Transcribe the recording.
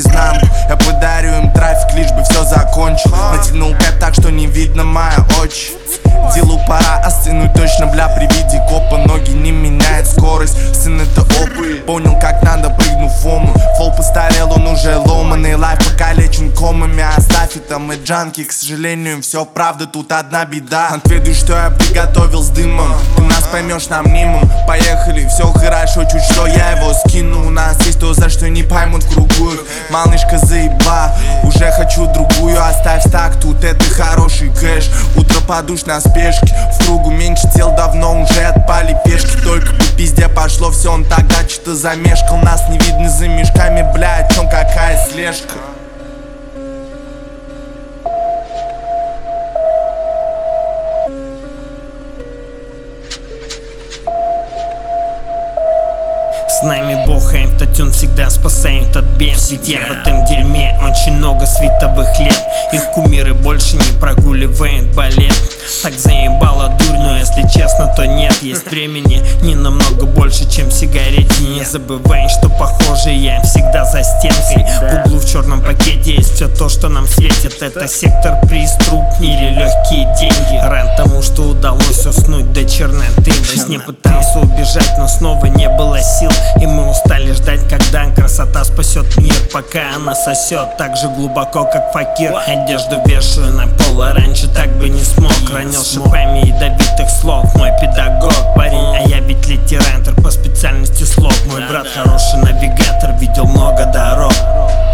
наизнанку. Я подарю им трафик, лишь бы все закончил. Натянул кэп так, что не видно мои очи. Делу пора остынуть точно, бля, при виде копа. Ноги не меняют скорость, сын это опыт. Понял, как надо, прыгнув в ому. Флоу постарел, он уже ломаный. Лайф покалечен комами, оставь это, мы джанки. К сожалению, все правда, тут одна беда. Отведу, что я приготовил с дымом. Ты нас поймешь, нам нимом. Поехали, все хорошо, чуть что я его скину. У нас есть то, за что не поймут в кругу. Малышка заеба, уже хочу другую. Оставь стак, тут это хороший кэш. Утро подуш на спешке, в кругу меньше тел, давно уже отпали пешки. Только по пизде пошло все, он тогда что-то замешкал. Нас не видно за мешками, бля, о чем какая слежка. С нами Бог, а автотюн всегда спасает от бед. Ведь я в этом дерьме очень много световых лет. Их кумиры больше не прогуливают балет. Так заебала дурь, но если честно, то нет. Есть времени не намного больше, чем в сигарете. Не забывай, что похоже я всегда за стенкой. В углу в черном пакете есть все то, что нам светит. Это сектор приступ или легкие деньги. Ран тому, что удалось уснуть до черноты. Во сне пытался убежать, но снова не было сил. И мы устали ждать, когда красота спасет мир. Пока она сосет так же глубоко, как факир. Одежду вешаю на пол, а раньше так бы не смог. Ранил шипами ядовитых слов мой педагог, парень, а я ведь литератор по специальности слов. Мой брат хороший навигатор, видел много дорог.